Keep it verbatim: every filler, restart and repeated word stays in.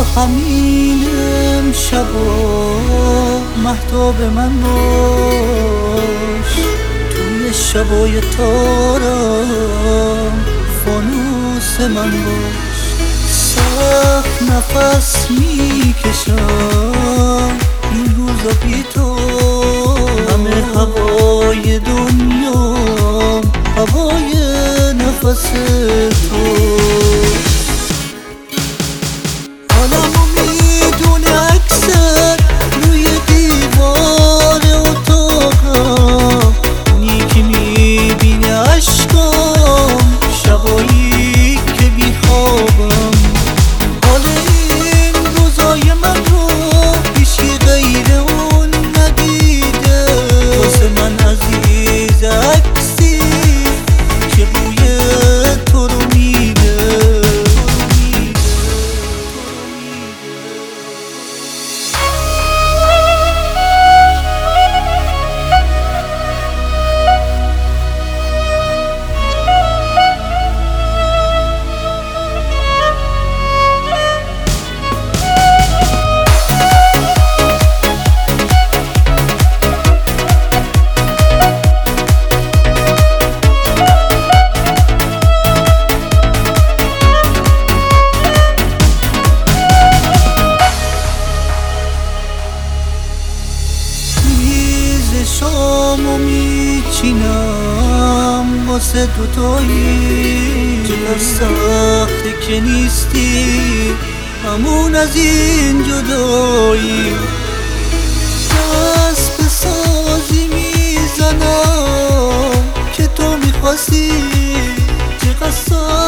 همین امشب و مهتاب من باش، توی شبای تارم فانوس من باش. سخت نفس میکشم این روزا بی تو، همه هوای دنیا هوای نفس تو. حالمو میدونه اکثر روی دیوار اتاقم، اونی که میبینه عشقام شبایی که بیخوابم. حال این روزای من رو هیچی غیر اون ندیده، واسه من عزیز عکسی که روی تو رو میده. شامو میچینم واسه دوتایی، چقدر سخته که نیستی همون از این جدایی. دست به سازی میزنم که تو میخواستی، چقدر